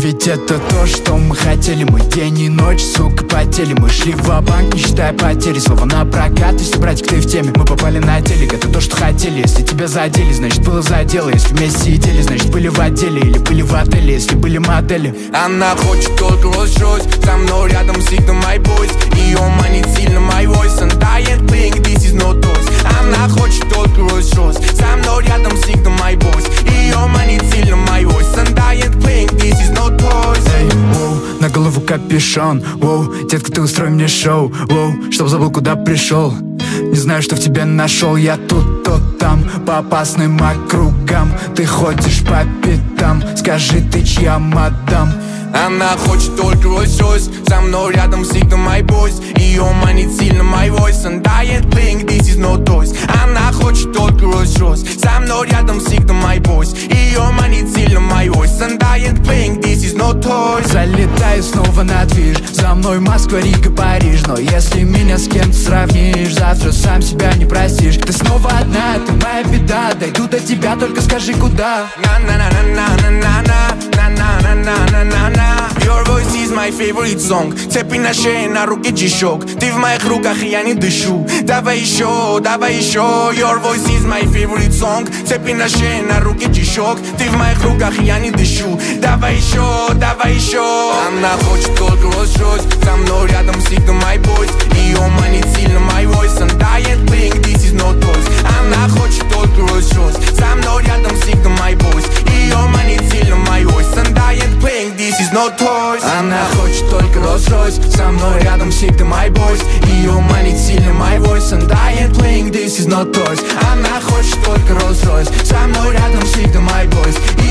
Ведь это то, что мы хотели. Мы день и ночь, сука, потели. Мы шли ва-банк, не считая потери. Слово на прокат, если, братик, ты в теме. Мы попали на телек, это то, что хотели. Если тебя задели, значит было за дело. Если вместе сидели, значит были в отделе. Или были в отеле, если были модели. Она хочет только Rolls-Royce, со мной рядом всегда my boys. Ее манит сильно my voice, and I ain't playing, this is no toys. Она хочет только Rolls-Royce, со мной рядом всегда my boys. Ее манит сильно my voice, and I ain't playing, this is no toys. Эй, воу, на голову капюшон, воу, детка, ты устрой мне шоу, воу, чтоб забыл, куда пришел. Не знаю, что в тебе нашел. Я тут, то там, по опасным округам. Ты ходишь по пятам. Скажи, ты чья мадам? Она хочет только Rolls-Royce, со мной рядом всегда my boys. Ее манит сильно my voice, and I ain't playing, this is no toys. Она хочет только Rolls-Royce, со мной рядом всегда my boys. Ее манит сильно my voice, and I ain't playing, this is no toys. Залетаю снова на движ, за мной Москва, Рига, Париж. Но если меня с кем-то сравнишь, завтра сам себя не простишь. Ты снова одна, ты моя беда. Дойду до тебя, только скажи куда. Your voice is my favorite song. Цепи на шее, на руке чешок. Ты в моих руках, и я не дышу. Давай еще, давай еще. Your voice is my favorite song. Цепи на шее, на руке чешок. Ты в моих руках, и я не дышу. Давай еще, давай еще. Она хочет только Rolls-Royce, со мной рядом всегда my boys. Ее манит сильно my voice, and I ain't playing, this is no toys. Она хочет только Rolls-Royce, со мной рядом всегда my boys. Ее манит сильно my voice, and I ain't playing, this is no toys. Она хочет только Rolls-Royce, со мной рядом всегда my boys. Ее манит сильно my voice, and I ain't playing, this is no toys. Она хочет только Rolls-Royce, со мной рядом всегда my boys.